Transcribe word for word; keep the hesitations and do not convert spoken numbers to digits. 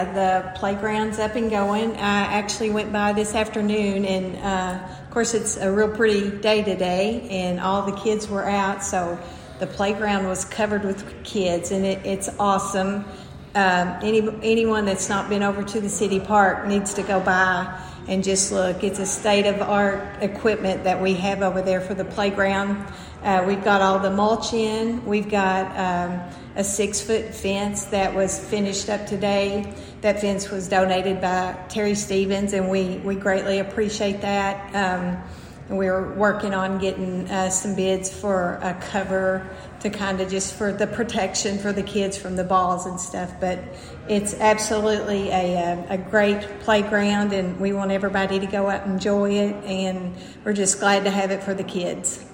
The playground's up and going. I actually went by this afternoon, and uh, of course it's a real pretty day today, and all the kids were out, so the playground was covered with kids, and it, it's awesome. Um, any anyone that's not been over to the city park needs to go by and just look. It's a state-of-the-art equipment that we have over there for the playground. Uh, we've got all the mulch in. We've got um, a six-foot fence that was finished up today. That fence was donated by Terry Stevens, and we, we greatly appreciate that. Um, we're working on getting uh, some bids for a cover to kind of just for the protection for the kids from the balls and stuff. But it's absolutely a, a, a great playground, and we want everybody to go out and enjoy it, and we're just glad to have it for the kids.